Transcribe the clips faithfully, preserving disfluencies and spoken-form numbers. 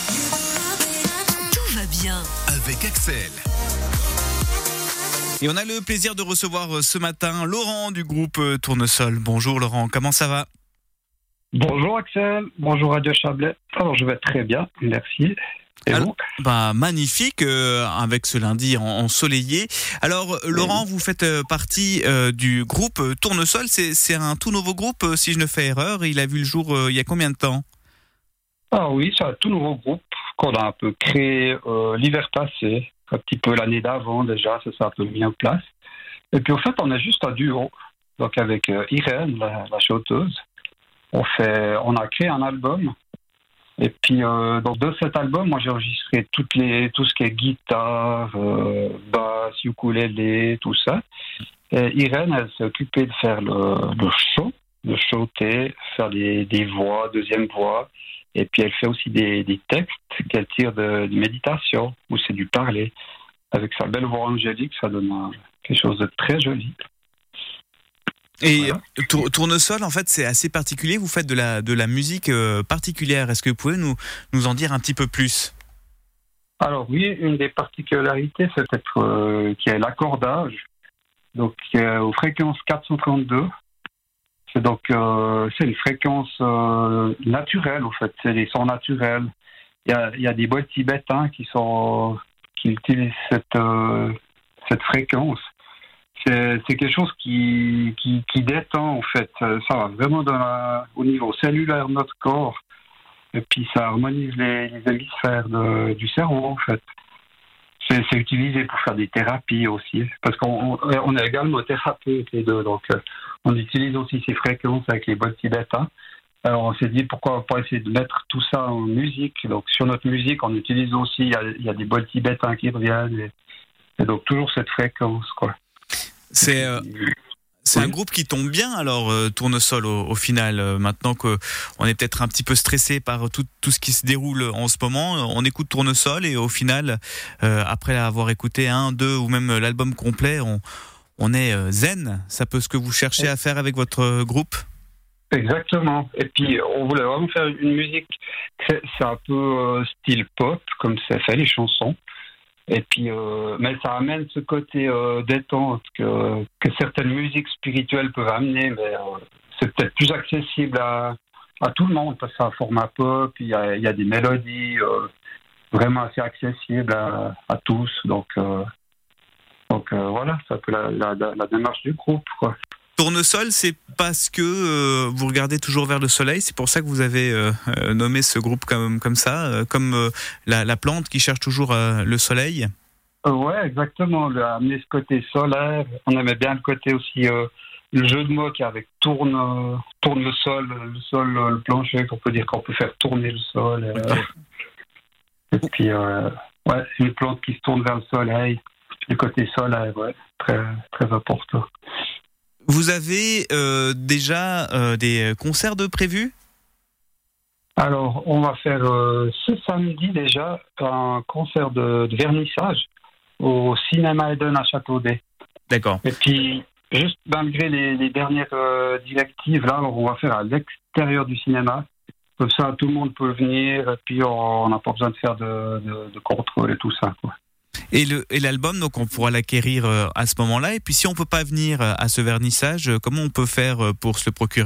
Tout va bien avec Axel. Et on a le plaisir de recevoir ce matin Laurent du groupe Tournesol. Bonjour Laurent, comment ça va ? Bonjour Axel, bonjour Radio Chablais. Alors je vais très bien, merci. Et Alors, vous ? bah, magnifique, euh, avec ce lundi en, ensoleillé. Alors Laurent, vous faites euh, partie euh, du groupe Tournesol. C'est, c'est un tout nouveau groupe, euh, si je ne fais erreur. Il a vu le jour euh, il y a combien de temps ? Ah oui, c'est un tout nouveau groupe qu'on a un peu créé euh, l'hiver passé, un petit peu l'année d'avant déjà, ça s'est un peu mis en place. Et puis au fait, on est juste un duo, donc avec euh, Irène, la, la chanteuse. On fait, on a créé un album. Et puis, euh, donc de cet album, moi j'ai enregistré toutes les, tout ce qui est guitare, euh, basse, ukulélé, tout ça. Et Irène, elle s'est occupée de faire le, le chant, de chanter, faire des, des voix, deuxième voix. Et puis elle fait aussi des, des textes qu'elle tire de, de méditation, où c'est du parler. Avec sa belle voix angélique, ça donne un, quelque chose de très joli. Et Voilà. Tour- Tournesol, en fait, c'est assez particulier. Vous faites de la, de la musique euh, particulière. Est-ce que vous pouvez nous, nous en dire un petit peu plus ? Alors oui, une des particularités, c'est peut-être euh, qu'il y a l'accordage, donc euh, aux fréquences quatre cent trente-deux. C'est donc euh, c'est une fréquence euh, naturelle, en fait, c'est des sons naturels. Il y a, il y a des bois tibétains qui sont qui utilisent cette euh, cette fréquence. C'est, c'est quelque chose qui, qui qui détend, en fait. Ça va vraiment dans la, au niveau cellulaire de notre corps. Et puis ça harmonise les, les hémisphères de, du cerveau, en fait. C'est, c'est utilisé pour faire des thérapies aussi, parce qu'on on, on est également thérapeutes les deux, donc euh, on utilise aussi ces fréquences avec les bols tibétains. Alors on s'est dit pourquoi pas essayer de mettre tout ça en musique. Donc sur notre musique, on utilise aussi, il y a, il y a des bols tibétains qui reviennent, et, et donc toujours cette fréquence, quoi. C'est, euh, c'est Oui. un groupe qui tombe bien, alors, euh, Tournesol, au, au final. Euh, maintenant qu'on est peut-être un petit peu stressé par tout, tout ce qui se déroule en ce moment, euh, on écoute Tournesol et au final, euh, après avoir écouté un, deux ou même l'album complet, on, on est euh, zen. C'est un peu ce que vous cherchez à faire avec votre euh, groupe ? Exactement. Et puis, on voulait vraiment faire une musique, c'est, c'est un peu euh, style pop, comme ça fait les chansons. Et puis, euh, mais ça amène ce côté euh, détente que, que certaines musiques spirituelles peuvent amener, mais euh, c'est peut-être plus accessible à, à tout le monde, parce que c'est un format pop, il y a, il y a des mélodies euh, vraiment assez accessibles à, à tous. Donc, euh, donc euh, voilà, c'est un peu la, la, la, la démarche du groupe, quoi. Tournesol, c'est parce que euh, vous regardez toujours vers le soleil, c'est pour ça que vous avez euh, euh, nommé ce groupe comme, comme ça, euh, comme euh, la, la plante qui cherche toujours euh, le soleil. Euh, ouais, exactement. Le, amener ce côté solaire. On aimait bien le côté aussi, euh, le jeu de mots qui avec tourne, euh, tourne le sol, le sol, euh, le plancher, qu'on peut dire qu'on peut faire tourner le sol. Euh, et puis, euh, ouais, une plante qui se tourne vers le soleil. Le côté solaire, ouais, très, très important. Vous avez euh, déjà euh, des concerts de prévus ? Alors, on va faire euh, ce samedi déjà un concert de, de vernissage au Cinéma Eden à Châteaudet. D'accord. Et puis, juste malgré les, les dernières euh, directives, là, alors on va faire à l'extérieur du cinéma. Comme ça, tout le monde peut venir, et puis on n'a pas besoin de faire de, de, de contrôle et tout ça, quoi. Et, le, et l'album, donc on pourra l'acquérir euh, à ce moment-là. Et puis si on peut pas venir euh, à ce vernissage, euh, comment on peut faire euh, pour se le procurer ?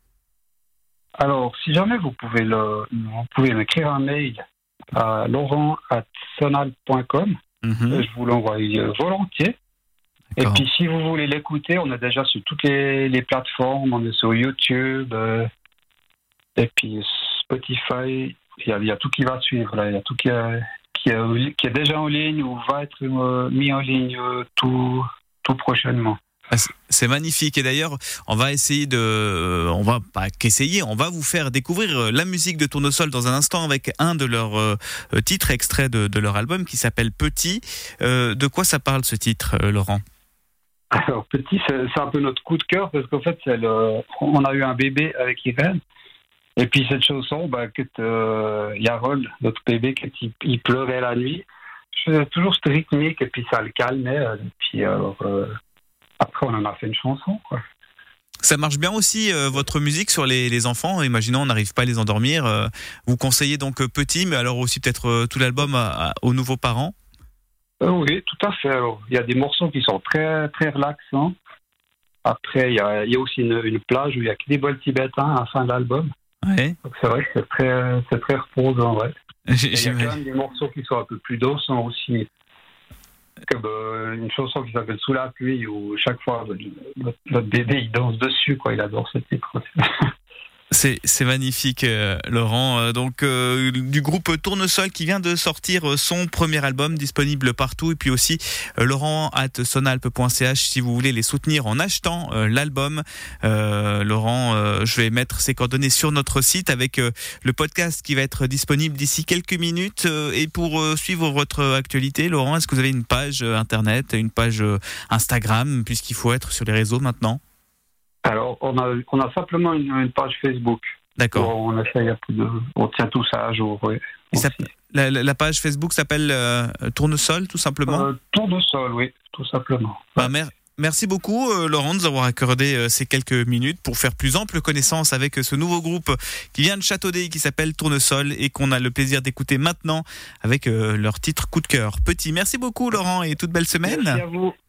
Alors, si jamais vous pouvez le, vous pouvez m'écrire un mail à laurent arobase sonal point com. Mhm. Je vous l'envoie euh, volontiers. D'accord. Et puis, si vous voulez l'écouter, on est déjà sur toutes les, les plateformes. On est sur YouTube, euh, et puis Spotify. Il y, a, il y a tout qui va suivre, là. Il y a tout qui, est, qui, est, qui est déjà en ligne ou va être euh, mis en ligne euh, tout, tout prochainement. Ah, c'est- C'est magnifique. Et d'ailleurs, on va essayer de, euh, on va pas qu'essayer, on va vous faire découvrir euh, la musique de Tournesol dans un instant avec un de leurs euh, euh, titres extraits de, de leur album qui s'appelle Petit. Euh, de quoi ça parle ce titre, euh, Laurent ? Alors, Petit, c'est, c'est un peu notre coup de cœur parce qu'en fait, c'est le, on a eu un bébé avec Irène. Et puis, cette chanson, bah, que euh, Yarol, notre bébé, quand il, il pleurait la nuit, je faisais toujours cette rythmique et puis ça le calmait. Et puis, alors, euh, après, on en a fait une chanson, quoi. Ça marche bien aussi, euh, votre musique sur les, les enfants. Imaginons, on n'arrive pas à les endormir. Euh, vous conseillez donc euh, petit, mais alors aussi peut-être euh, tout l'album à, à, aux nouveaux parents. Euh, oui, tout à fait. Alors, il y a des morceaux qui sont très, très relaxants. Après, il y a, il y a aussi une, une plage où il y a que des bols tibétains à la fin de l'album. Ouais. Donc c'est vrai que c'est très, c'est très reposant, ouais. J'ai, il y a quand même des morceaux qui sont un peu plus dansants aussi. Comme euh, une chanson qui s'appelle Sous la pluie, où chaque fois notre, notre bébé il danse dessus, quoi. Il adore ce titre. C'est, c'est magnifique, euh, Laurent. Euh, donc, euh, du groupe Tournesol qui vient de sortir euh, son premier album disponible partout. Et puis aussi, euh, Laurent at sonalpe point c h si vous voulez les soutenir en achetant euh, l'album. Euh, Laurent, euh, je vais mettre ses coordonnées sur notre site avec euh, le podcast qui va être disponible d'ici quelques minutes. Euh, et pour euh, suivre votre actualité, Laurent, est-ce que vous avez une page euh, internet, une page euh, Instagram, puisqu'il faut être sur les réseaux maintenant? Alors, on a, on a simplement une, une page Facebook. D'accord. On essaye un peu de, on tient tout ça à jour, oui. La, la, la page Facebook s'appelle euh, Tournesol, tout simplement. Euh, Tournesol, oui, tout simplement. Bah, mer- merci beaucoup, euh, Laurent, de nous avoir accordé euh, ces quelques minutes pour faire plus ample connaissance avec euh, ce nouveau groupe qui vient de Châteaudet, qui s'appelle Tournesol et qu'on a le plaisir d'écouter maintenant avec euh, leur titre Coup de cœur. Petit. Merci beaucoup, Laurent, et toute belle semaine. Merci à vous.